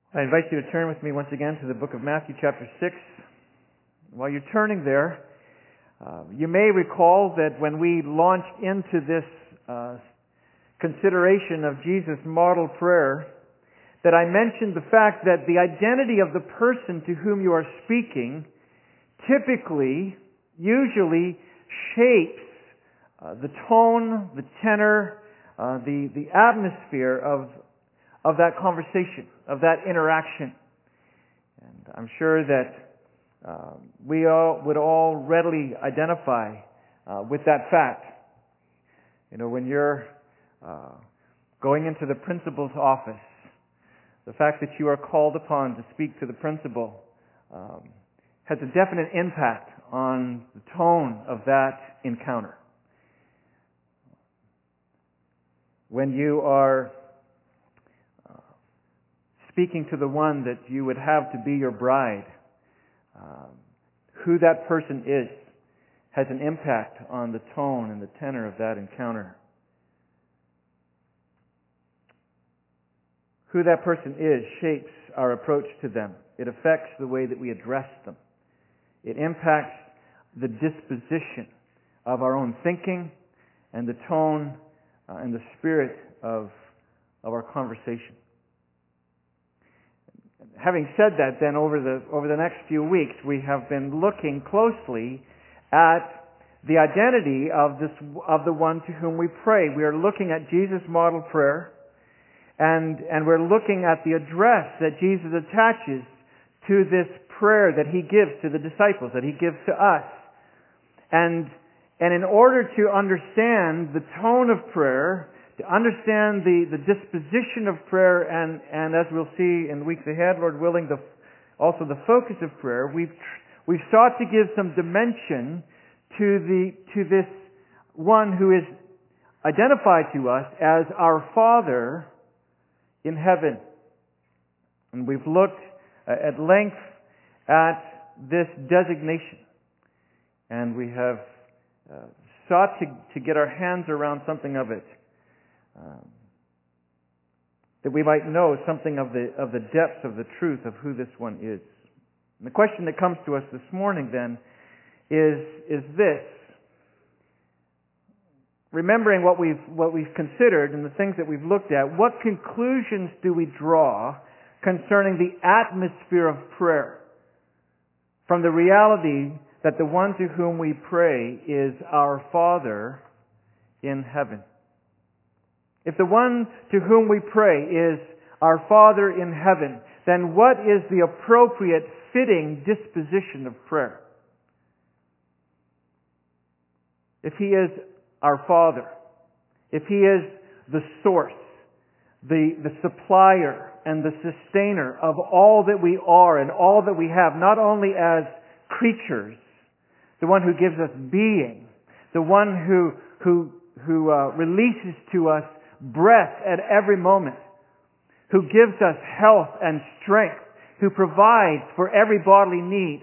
I invite you to turn with me once again to the book of Matthew chapter 6. While you're turning there, you may recall that when we launched into this consideration of Jesus' model prayer, that I mentioned the fact that the identity of the person to whom you are speaking typically, usually shapes the tone, the tenor, the atmosphere of that conversation, of that interaction. And I'm sure that we all would all readily identify with that fact. You know, when you're going into the principal's office, the fact that you are called upon to speak to the principal has a definite impact on the tone of that encounter. When you are speaking to the one that you would have to be your bride, who that person is has an impact on the tone and the tenor of that encounter. Who that person is shapes our approach to them. It affects the way that we address them. It impacts the disposition of our own thinking and the tone and the spirit of our conversation. Having said that, then over the next few weeks, we have been looking closely at the identity of the one to whom we pray. We are looking at Jesus' model prayer, and we're looking at the address that Jesus attaches to this prayer that He gives to the disciples, that He gives to us. And in order to understand the tone of prayer, to understand the disposition of prayer, and as we'll see in weeks ahead, Lord willing, also the focus of prayer, we've sought to give some dimension to this one who is identified to us as our Father in heaven. And we've looked at length at this designation, and we have sought to get our hands around something of it, that we might know something of the depth of the truth of who this one is. And the question that comes to us this morning then is this: remembering what we've considered and the things that we've looked at, what conclusions do we draw concerning the atmosphere of prayer from the reality that the one to whom we pray is our Father in heaven? If the one to whom we pray is our Father in heaven, then what is the appropriate, fitting disposition of prayer? If He is our Father, if He is the source, the supplier and the sustainer of all that we are and all that we have, not only as creatures, the one who gives us being, the one who releases to us breath at every moment, who gives us health and strength, who provides for every bodily need.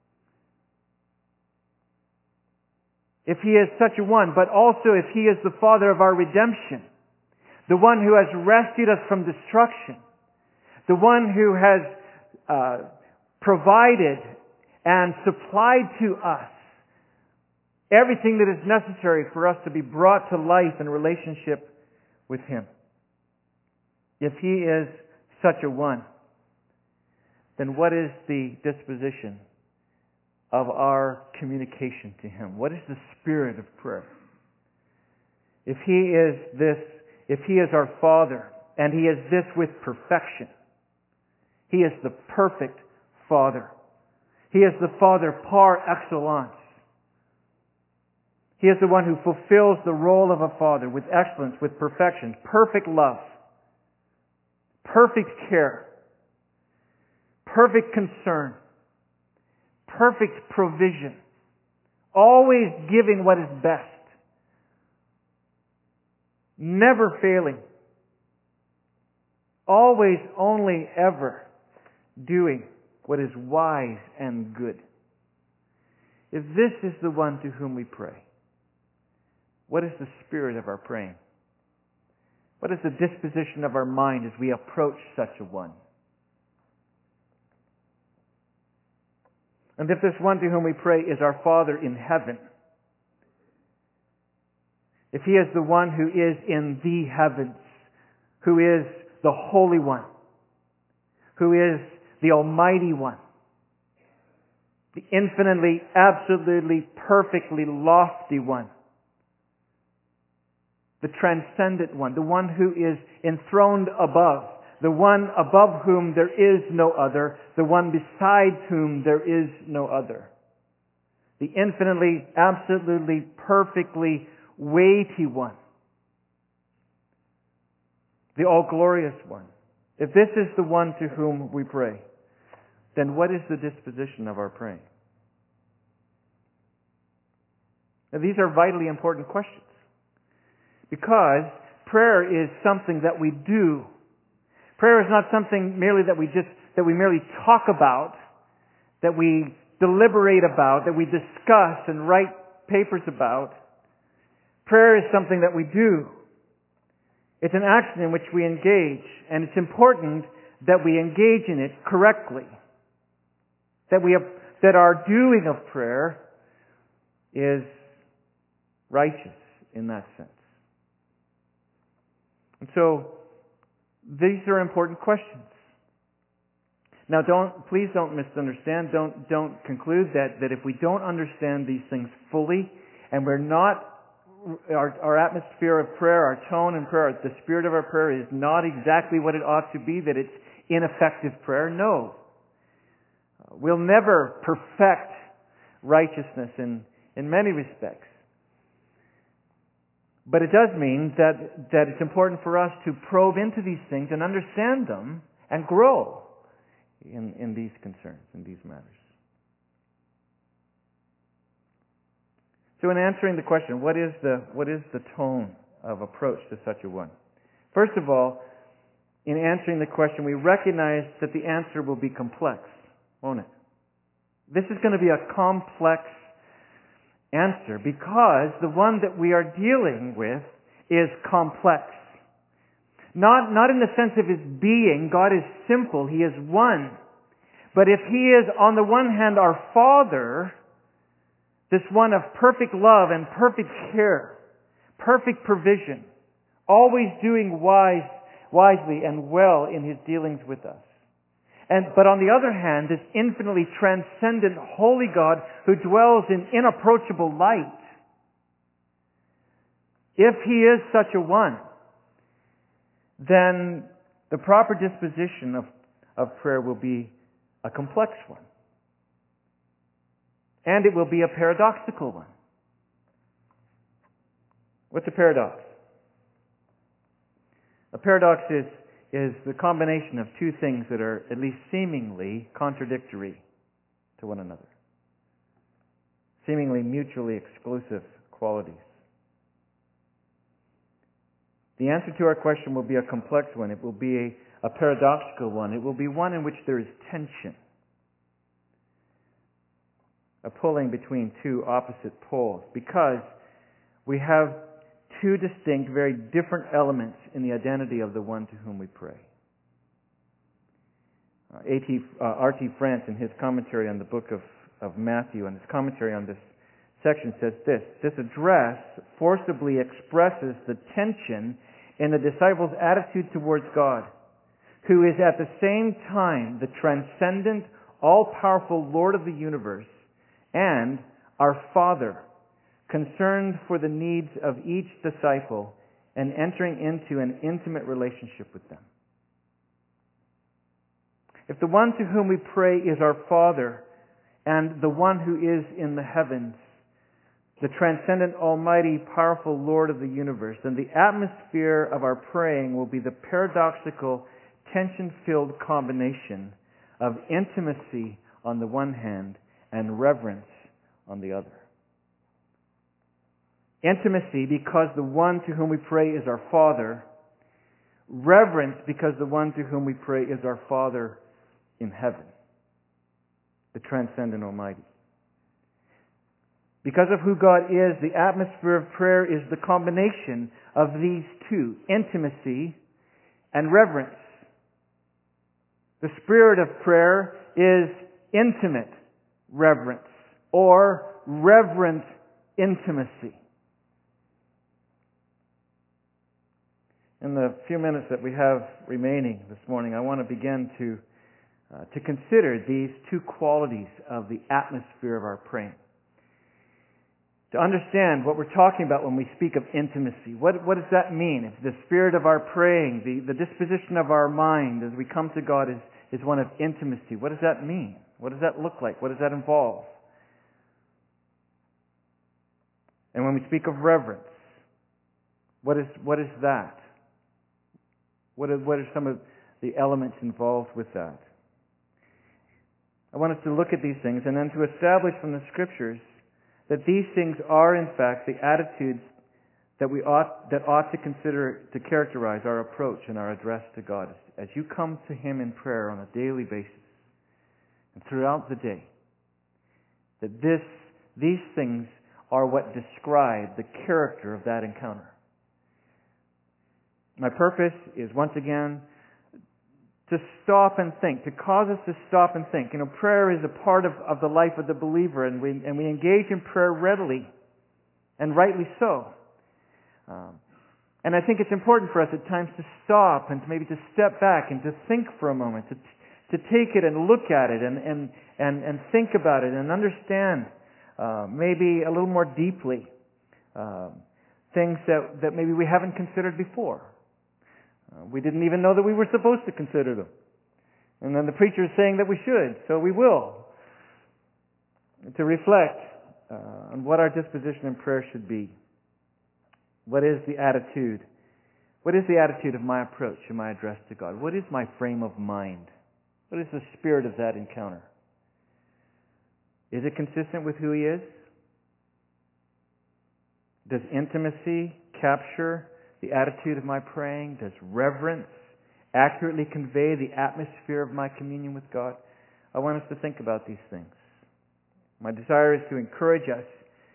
If He is such a one, but also if He is the Father of our redemption, the one who has rescued us from destruction, the one who has provided and supplied to us everything that is necessary for us to be brought to life in relationship with Him. If He is such a one, then what is the disposition of our communication to Him? What is the spirit of prayer? If He is our Father, and He is this with perfection, He is the perfect Father. He is the Father par excellence. He is the one who fulfills the role of a father with excellence, with perfection, perfect love, perfect care, perfect concern, perfect provision, always giving what is best, never failing, always, only, ever doing what is wise and good. If this is the one to whom we pray, what is the spirit of our praying? What is the disposition of our mind as we approach such a one? And if this one to whom we pray is our Father in heaven, if He is the one who is in the heavens, who is the Holy One, who is the Almighty One, the infinitely, absolutely, perfectly lofty One, the transcendent One, the one who is enthroned above, the one above whom there is no other, the one besides whom there is no other, the infinitely, absolutely, perfectly weighty One, the all-glorious One. If this is the one to whom we pray, then what is the disposition of our praying? Now, these are vitally important questions, because prayer is something that we do. Prayer is not something merely that we merely talk about, that we deliberate about, that we discuss and write papers about. Prayer is something that we do. It's an action in which we engage, and it's important that we engage in it correctly. That our doing of prayer is righteous in that sense. And so, these are important questions. Now, please don't misunderstand. Don't conclude that if we don't understand these things fully, and we're not, our atmosphere of prayer, our tone in prayer, the spirit of our prayer is not exactly what it ought to be, that it's ineffective prayer. No. We'll never perfect righteousness in many respects. But it does mean that it's important for us to probe into these things and understand them and grow in these concerns, in these matters. So in answering the question, what is the tone of approach to such a one? First of all, in answering the question, we recognize that the answer will be complex, won't it? This is going to be a complex answer, because the one that we are dealing with is complex. Not in the sense of His being. God is simple. He is one. But if He is, on the one hand, our Father, this one of perfect love and perfect care, perfect provision, always doing wisely and well in His dealings with us. But on the other hand, this infinitely transcendent holy God who dwells in inapproachable light, if He is such a one, then the proper disposition of prayer will be a complex one. And it will be a paradoxical one. What's a paradox? A paradox is the combination of two things that are at least seemingly contradictory to one another. Seemingly mutually exclusive qualities. The answer to our question will be a complex one. It will be a paradoxical one. It will be one in which there is tension. A pulling between two opposite poles. Because we have two distinct, very different elements in the identity of the one to whom we pray. R.T. France, in his commentary on the book of Matthew, and his commentary on this section, says this: this address forcibly expresses the tension in the disciples' attitude towards God, who is at the same time the transcendent, all-powerful Lord of the universe and our Father, concerned for the needs of each disciple and entering into an intimate relationship with them. If the one to whom we pray is our Father and the one who is in the heavens, the transcendent, almighty, powerful Lord of the universe, then the atmosphere of our praying will be the paradoxical, tension-filled combination of intimacy on the one hand and reverence on the other. Intimacy because the one to whom we pray is our Father. Reverence because the one to whom we pray is our Father in heaven, the transcendent Almighty. Because of who God is, the atmosphere of prayer is the combination of these two, intimacy and reverence. The spirit of prayer is intimate reverence or reverent intimacy. In the few minutes that we have remaining this morning, I want to begin to consider these two qualities of the atmosphere of our praying. To understand what we're talking about when we speak of intimacy. What does that mean? If the spirit of our praying, the disposition of our mind as we come to God is one of intimacy, what does that mean? What does that look like? What does that involve? And when we speak of reverence, what is that? What are some of the elements involved with that? I want us to look at these things and then to establish from the Scriptures that these things are in fact the attitudes that ought to consider to characterize our approach and our address to God as you come to Him in prayer on a daily basis and throughout the day. That these things are what describe the character of that encounter. My purpose is once again to stop and think, to cause us to stop and think. Prayer is a part of the life of the believer, and we engage in prayer readily, and rightly so. And I think it's important for us at times to stop and maybe to step back and to think for a moment, to take it and look at it and think about it and understand maybe a little more deeply things that maybe we haven't considered before. We didn't even know that we were supposed to consider them. And then the preacher is saying that we should, so we will. To reflect on what our disposition in prayer should be. What is the attitude? What is the attitude of my approach and my address to God? What is my frame of mind? What is the spirit of that encounter? Is it consistent with who He is? Does intimacy capture the attitude of my praying? Does reverence accurately convey the atmosphere of my communion with God? I want us to think about these things. My desire is to encourage us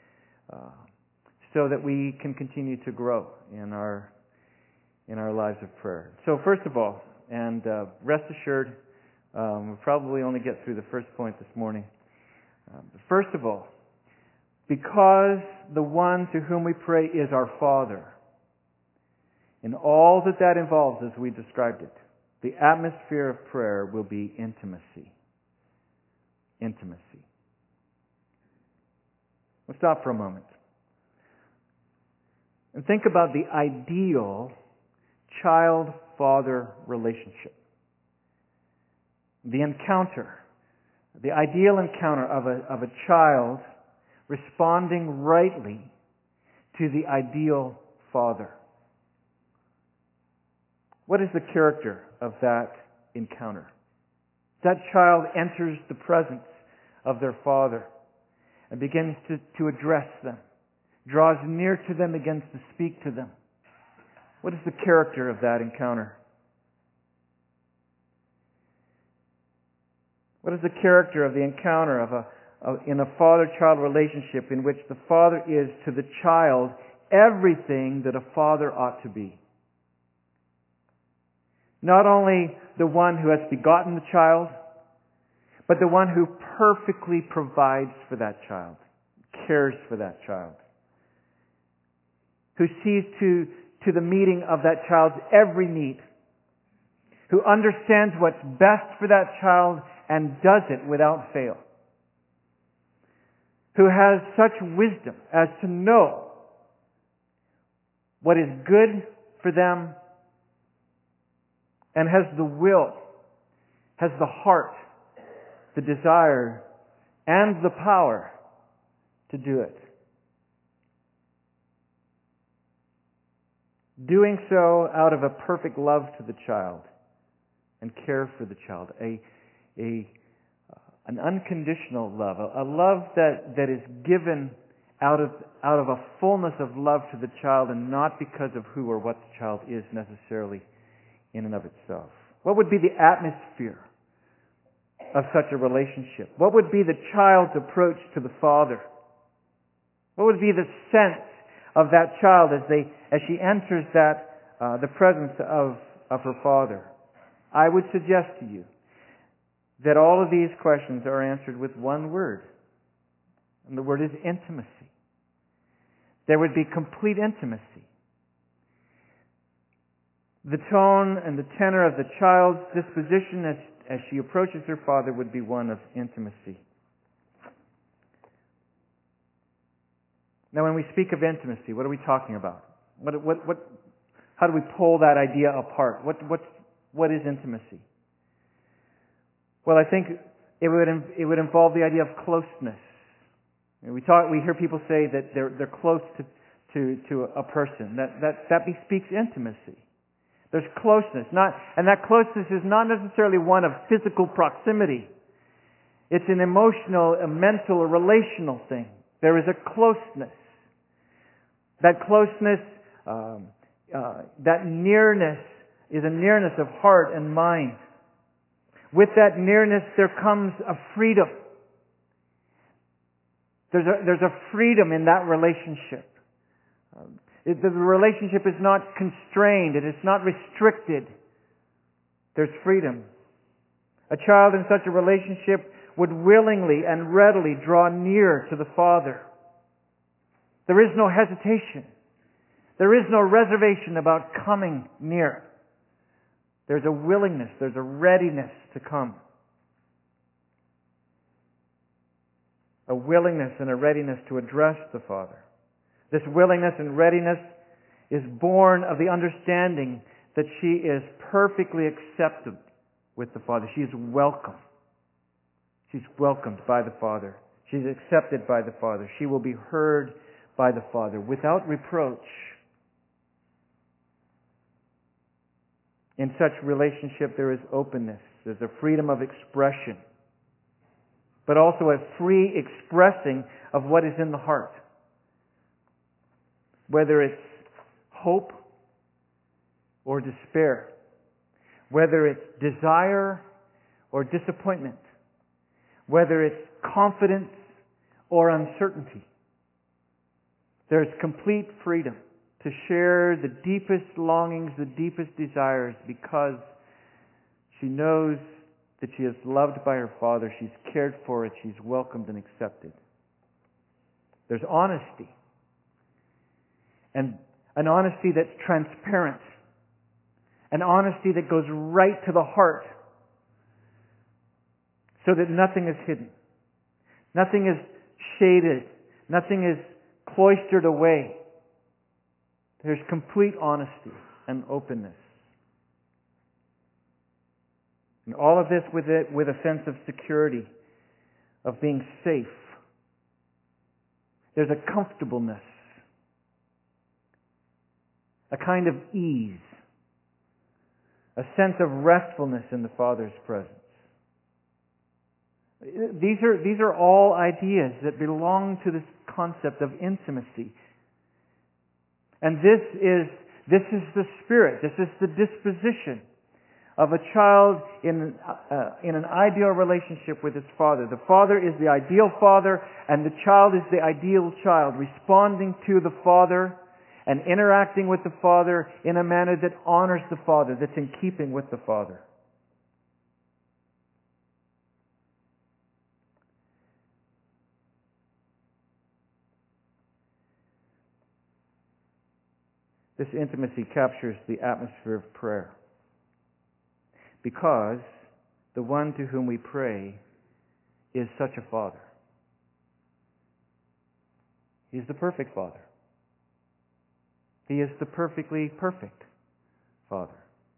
so that we can continue to grow in our lives of prayer. So first of all, and rest assured, we'll probably only get through the first point this morning. First of all, because the one to whom we pray is our Father, in all that involves as we described it, the atmosphere of prayer will be intimacy. Intimacy. Let's stop for a moment and think about the ideal child-father relationship. The encounter, the ideal encounter of a child responding rightly to the ideal father. What is the character of that encounter? That child enters the presence of their father and begins to address them, draws near to them, begins to speak to them. What is the character of that encounter? What is the character of the encounter in a father-child relationship in which the father is to the child everything that a father ought to be? Not only the one who has begotten the child, but the one who perfectly provides for that child, cares for that child, who sees to the meeting of that child's every need, who understands what's best for that child and does it without fail, who has such wisdom as to know what is good for them and has the will, has the heart, the desire, and the power to do it. Doing so out of a perfect love to the child and care for the child, an unconditional love, a love that is given out of a fullness of love to the child and not because of who or what the child is necessarily in and of itself. What would be the atmosphere of such a relationship? What would be the child's approach to the father? What would be the sense of that child as she enters the presence of her father? I would suggest to you that all of these questions are answered with one word. And the word is intimacy. There would be complete intimacy. The tone and the tenor of the child's disposition as she approaches her father would be one of intimacy. Now, when we speak of intimacy, what are we talking about? How do we pull that idea apart? What is intimacy? Well, I think it would involve the idea of closeness. We hear people say that they're close to a person. That bespeaks intimacy. There's closeness, and that closeness is not necessarily one of physical proximity. It's an emotional, a mental, a relational thing. There is a closeness. That closeness, that nearness is a nearness of heart and mind. With that nearness, there comes a freedom. There's a freedom in that relationship. The relationship is not constrained. It is not restricted. There's freedom. A child in such a relationship would willingly and readily draw near to the Father. There is no hesitation. There is no reservation about coming near. There's a willingness, there's a readiness to come. A willingness and a readiness to address the Father. This willingness and readiness is born of the understanding that she is perfectly accepted with the Father. She is welcome. She's welcomed by the Father. She's accepted by the Father. She will be heard by the Father without reproach. In such relationship there is openness. There's a freedom of expression, but also a free expressing of what is in the heart. Whether it's hope or despair, whether it's desire or disappointment, whether it's confidence or uncertainty. There's complete freedom to share the deepest longings, the deepest desires, because she knows that she is loved by her Father, she's cared for it, she's welcomed and accepted. There's honesty. And an honesty that's transparent. An honesty that goes right to the heart, so that nothing is hidden. Nothing is shaded. Nothing is cloistered away. There's complete honesty and openness. And all of this with a sense of security, of being safe. There's a comfortableness, a kind of ease, a sense of restfulness in the Father's presence. These are all ideas that belong to this concept of intimacy. And this is the spirit, this is the disposition of a child in an ideal relationship with his father. The father is the ideal father, and the child is the ideal child, responding to the Father and interacting with the Father in a manner that honors the Father, that's in keeping with the Father. This intimacy captures the atmosphere of prayer, because the one to whom we pray is such a Father. He's the perfect Father. He is the perfectly perfect Father.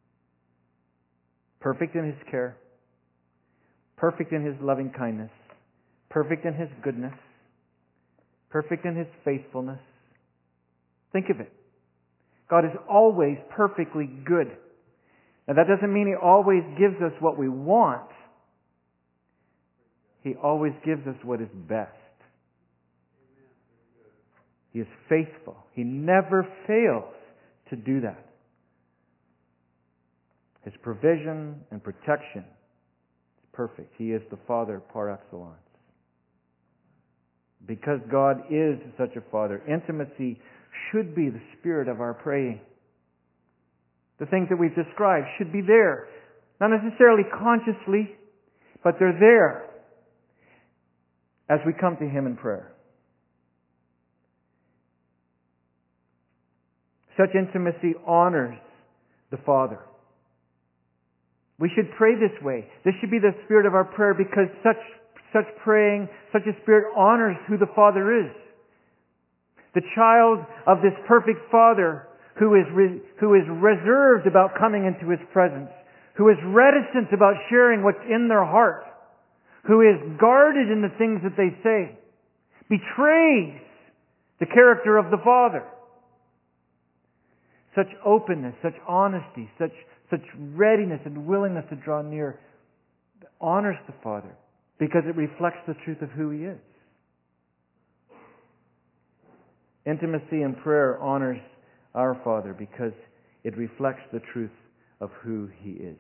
Perfect in His care, perfect in His loving kindness, perfect in His goodness, perfect in His faithfulness. Think of it. God is always perfectly good. Now that doesn't mean He always gives us what we want. He always gives us what is best. He is faithful. He never fails to do that. His provision and protection is perfect. He is the Father par excellence. Because God is such a Father, intimacy should be the spirit of our praying. The things that we've described should be there. Not necessarily consciously, but they're there as we come to Him in prayer. Such intimacy honors the Father. We should pray this way. This should be the spirit of our prayer, because such praying, such a spirit honors who the Father is. The child of this perfect Father who is reserved about coming into His presence, who is reticent about sharing what's in their heart, who is guarded in the things that they say, betrays the character of the Father. Such openness, such honesty, such readiness and willingness to draw near honors the Father, because it reflects the truth of who He is. Intimacy in prayer honors our Father because it reflects the truth of who He is.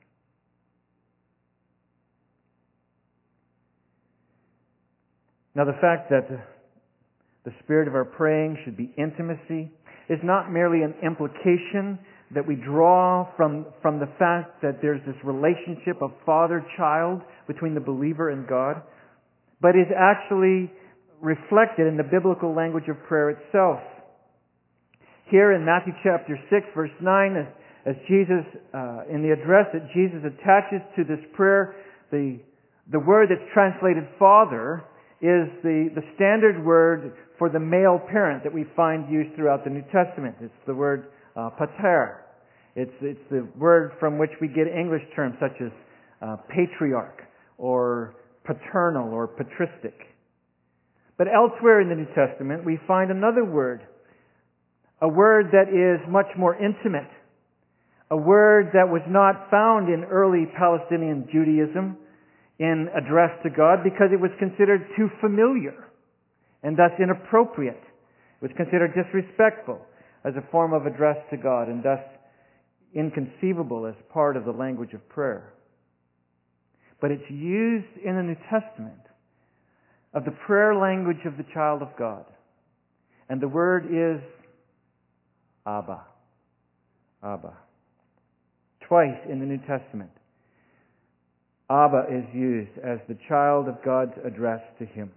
Now, the fact that the spirit of our praying should be intimacy is not merely an implication that we draw from the fact that there's this relationship of father-child between the believer and God, but is actually reflected in the biblical language of prayer itself. Here in Matthew chapter 6, verse 9, as Jesus, in the address that Jesus attaches to this prayer, the word that's translated Father is the standard word for the male parent that we find used throughout the New Testament. It's the word pater. It's the word from which we get English terms such as patriarch or paternal or patristic. But elsewhere in the New Testament we find another word, a word that is much more intimate, a word that was not found in early Palestinian Judaism in address to God because it was considered too familiar and thus inappropriate. It was considered disrespectful as a form of address to God and thus inconceivable as part of the language of prayer. But it's used in the New Testament of the prayer language of the child of God. And the word is Abba. Abba. Twice in the New Testament, Abba is used as the child of God's address to Him.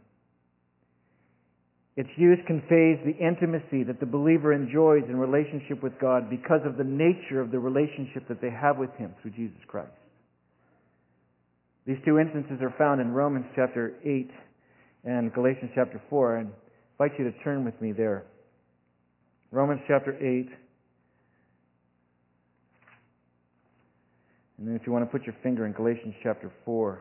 Its use conveys the intimacy that the believer enjoys in relationship with God because of the nature of the relationship that they have with Him through Jesus Christ. These two instances are found in Romans chapter 8 and Galatians chapter 4. I invite you to turn with me there. Romans chapter 8. And then if you want to put your finger in Galatians chapter 4.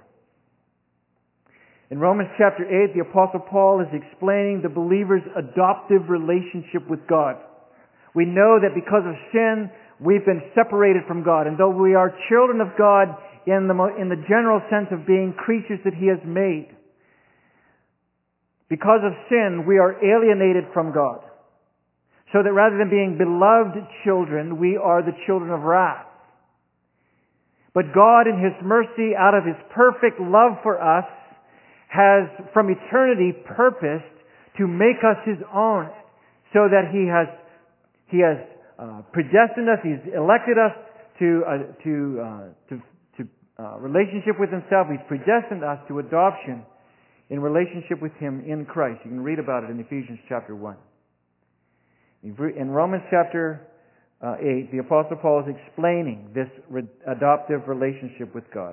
In Romans chapter 8, the Apostle Paul is explaining the believer's adoptive relationship with God. We know that because of sin, we've been separated from God. And though we are children of God in the general sense of being creatures that He has made, because of sin, we are alienated from God. So that rather than being beloved children, we are the children of wrath. But God, in His mercy, out of His perfect love for us, has from eternity purposed to make us His own, so that He has predestined us, He's elected us to relationship with Himself. He's predestined us to adoption in relationship with Him in Christ. You can read about it in Ephesians chapter 1. In Romans chapter 8, the Apostle Paul is explaining this adoptive relationship with God.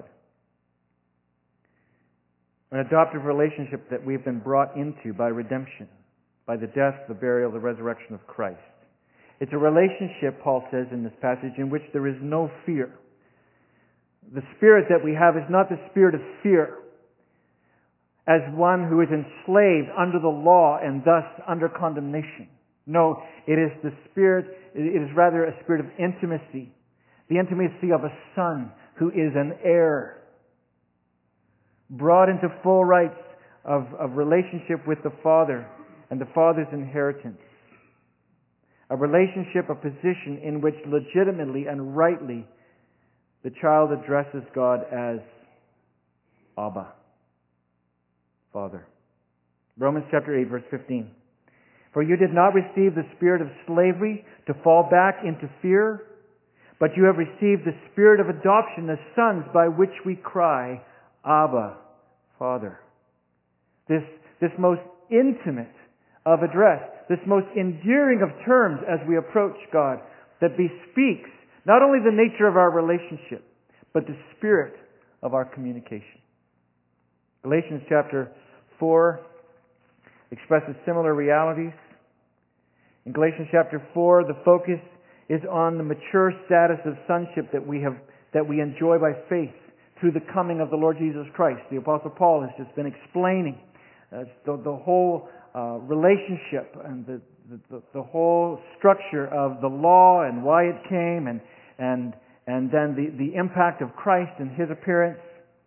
An adoptive relationship that we've been brought into by redemption, by the death, the burial, the resurrection of Christ. It's a relationship, Paul says in this passage, in which there is no fear. The spirit that we have is not the spirit of fear, as one who is enslaved under the law and thus under condemnation. No, it is rather a spirit of intimacy. The intimacy of a son who is an heir, brought into full rights of relationship with the Father and the Father's inheritance. A relationship, a position in which legitimately and rightly the child addresses God as Abba, Father. Romans chapter 8, verse 15. For you did not receive the spirit of slavery to fall back into fear, but you have received the spirit of adoption as sons, by which we cry, Abba, Father. This most intimate of address, this most endearing of terms as we approach God, that bespeaks not only the nature of our relationship, but the spirit of our communication. Galatians chapter 4 expresses similar realities. In Galatians chapter 4, the focus is on the mature status of sonship that we enjoy by faith through the coming of the Lord Jesus Christ. The Apostle Paul has just been explaining the whole relationship and the whole structure of the law and why it came, and then the impact of Christ and His appearance.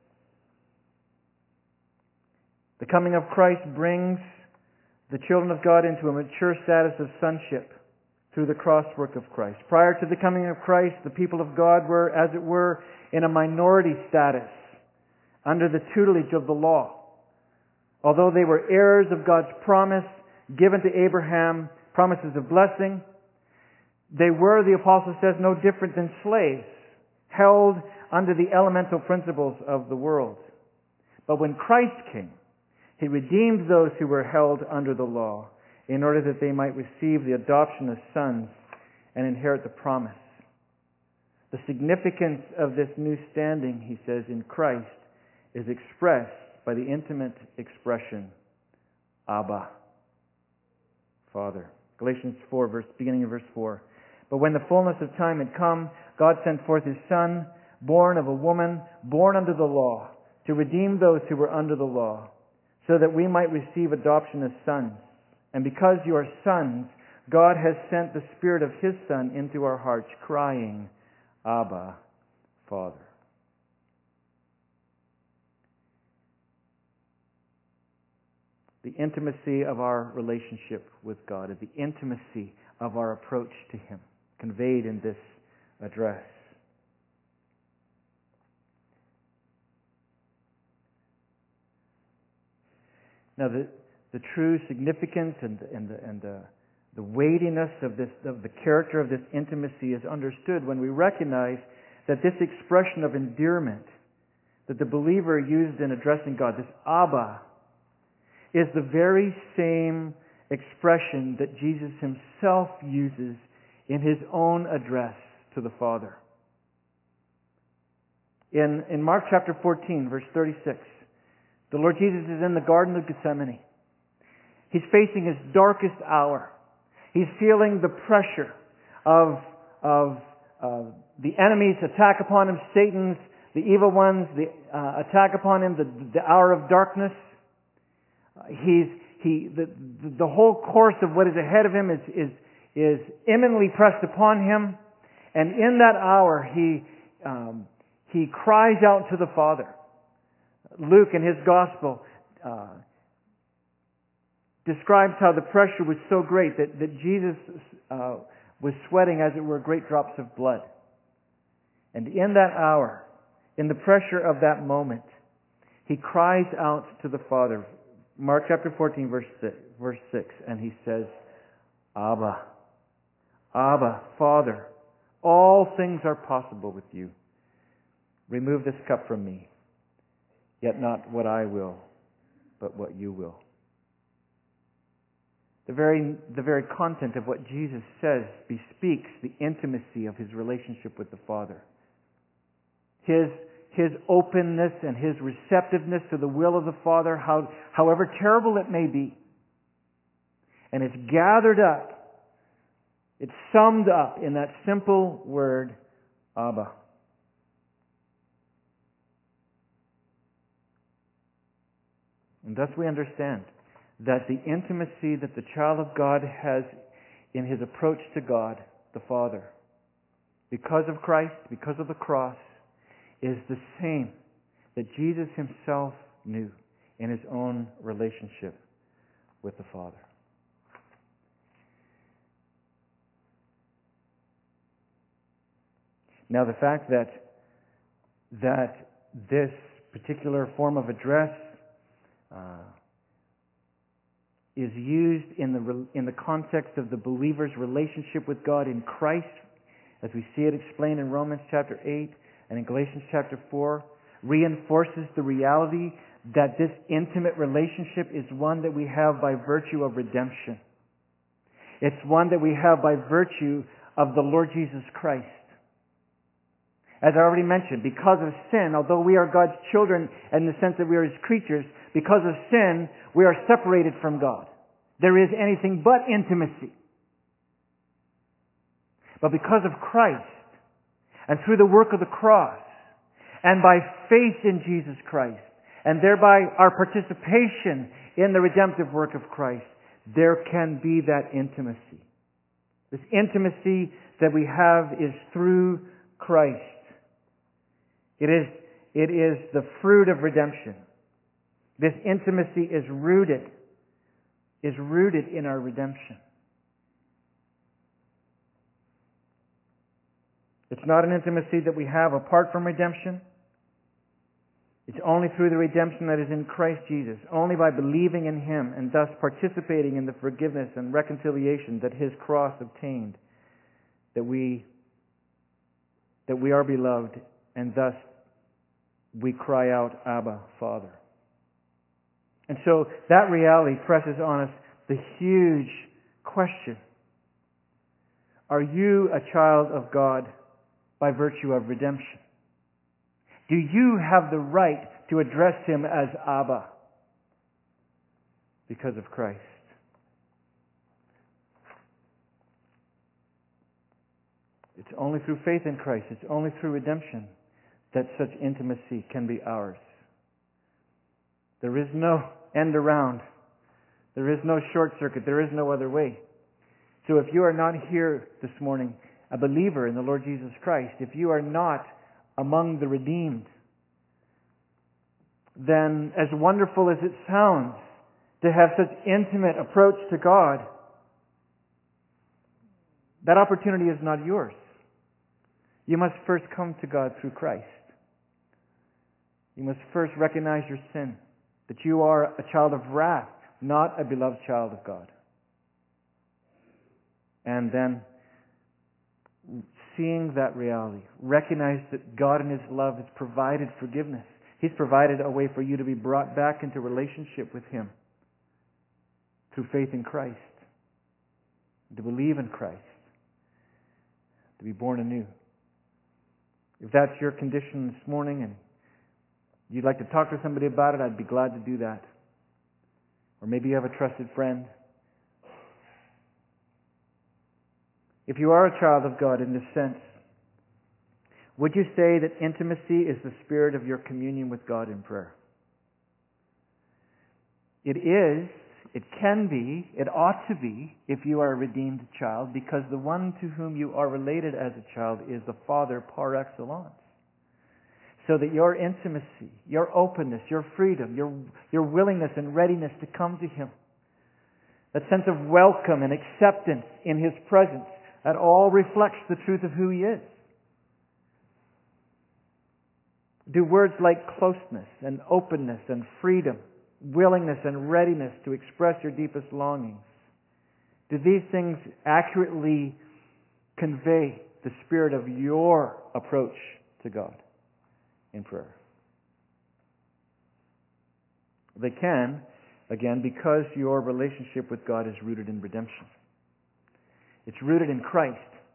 The coming of Christ brings the children of God into a mature status of sonship through the cross work of Christ. Prior to the coming of Christ, the people of God were, as it were, in a minority status under the tutelage of the law. Although they were heirs of God's promise given to Abraham, promises of blessing, they were, the apostle says, no different than slaves, held under the elemental principles of the world. But when Christ came, He redeemed those who were held under the law in order that they might receive the adoption as sons and inherit the promise. The significance of this new standing, he says, in Christ is expressed by the intimate expression, Abba, Father. Galatians 4, beginning of verse 4. But when the fullness of time had come, God sent forth His Son, born of a woman, born under the law, to redeem those who were under the law, so that we might receive adoption as sons. And because you are sons, God has sent the Spirit of His Son into our hearts, crying, Abba, Father. The intimacy of our relationship with God, the intimacy of our approach to Him, conveyed in this address. Now, the true significance and the weightiness of the character of this intimacy is understood when we recognize that this expression of endearment that the believer used in addressing God, this Abba, is the very same expression that Jesus Himself uses in His own address to the Father. In Mark chapter 14, verse 36, the Lord Jesus is in the Garden of Gethsemane. He's facing His darkest hour. He's feeling the pressure of the enemy's attack upon Him, Satan's, the evil ones, the attack upon Him, the hour of darkness. The whole course of what is ahead of Him is imminently pressed upon Him. And in that hour, He cries out to the Father. Luke, in his Gospel, describes how the pressure was so great that Jesus was sweating, as it were, great drops of blood. And in that hour, in the pressure of that moment, He cries out to the Father. Mark chapter 14, verse 6, and He says, Abba, Abba, Father, all things are possible with You. Remove this cup from me. Yet not what I will, but what You will. The very content of what Jesus says bespeaks the intimacy of His relationship with the Father. His openness and His receptiveness to the will of the Father, however terrible it may be. And it's gathered up, it's summed up in that simple word, Abba. And thus we understand that the intimacy that the child of God has in his approach to God, the Father, because of Christ, because of the cross, is the same that Jesus Himself knew in His own relationship with the Father. Now, the fact that this particular form of address is used in the context of the believer's relationship with God in Christ, as we see it explained in Romans chapter 8 and in Galatians chapter 4, reinforces the reality that this intimate relationship is one that we have by virtue of redemption. It's one that we have by virtue of the Lord Jesus Christ. As I already mentioned, because of sin, although we are God's children in the sense that we are His creatures, because of sin, we are separated from God. There is anything but intimacy. But because of Christ, and through the work of the cross, and by faith in Jesus Christ, and thereby our participation in the redemptive work of Christ, there can be that intimacy. This intimacy that we have is through Christ. It is the fruit of redemption. This intimacy is rooted in our redemption. It's not an intimacy that we have apart from redemption. It's only through the redemption that is in Christ Jesus, only by believing in Him and thus participating in the forgiveness and reconciliation that His cross obtained, that we are beloved, and thus we cry out, Abba, Father. And so that reality presses on us the huge question: are you a child of God by virtue of redemption? Do you have the right to address Him as Abba because of Christ? It's only through faith in Christ, it's only through redemption that such intimacy can be ours. There is no end around. There is no short circuit. There is no other way. So if you are not here this morning, a believer in the Lord Jesus Christ, if you are not among the redeemed, then as wonderful as it sounds to have such intimate approach to God, that opportunity is not yours. You must first come to God through Christ. You must first recognize your sin, that you are a child of wrath, not a beloved child of God. And then, seeing that reality, recognize that God in His love has provided forgiveness. He's provided a way for you to be brought back into relationship with Him through faith in Christ, to believe in Christ, to be born anew. If that's your condition this morning and you'd like to talk to somebody about it, I'd be glad to do that. Or maybe you have a trusted friend. If you are a child of God in this sense, would you say that intimacy is the spirit of your communion with God in prayer? It is, it can be, it ought to be if you are a redeemed child, because the one to whom you are related as a child is the Father par excellence. So that your intimacy, your openness, your freedom, your willingness and readiness to come to Him, that sense of welcome and acceptance in His presence, that all reflects the truth of who He is. Do words like closeness and openness and freedom, willingness and readiness to express your deepest longings, do these things accurately convey the spirit of your approach to God in prayer? They can, again, because your relationship with God is rooted in redemption. It's rooted in Christ.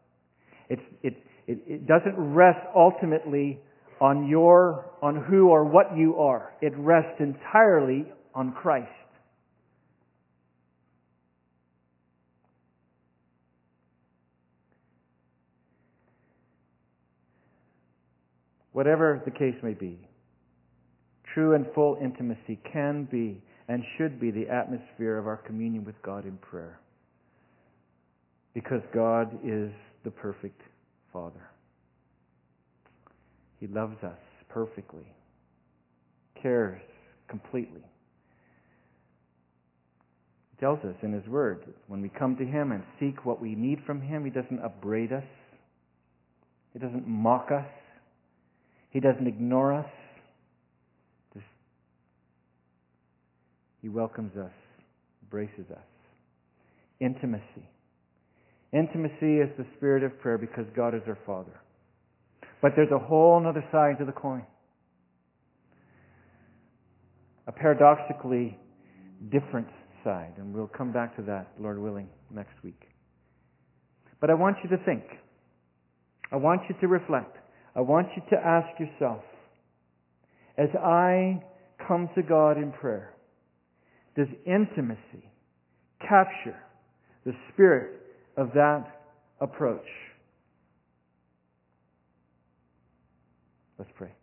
It doesn't rest ultimately on who or what you are. It rests entirely on Christ. Whatever the case may be, true and full intimacy can be and should be the atmosphere of our communion with God in prayer. Because God is the perfect Father. He loves us perfectly, cares completely. He tells us in His Word, when we come to Him and seek what we need from Him, He doesn't upbraid us. He doesn't mock us. He doesn't ignore us. He welcomes us, embraces us. Intimacy. Intimacy is the spirit of prayer because God is our Father. But there's a whole other side to the coin. a paradoxically different side. And we'll come back to that, Lord willing, next week. But I want you to think. I want you to reflect. I want you to ask yourself, as I come to God in prayer, does intimacy capture the spirit of that approach? Let's pray.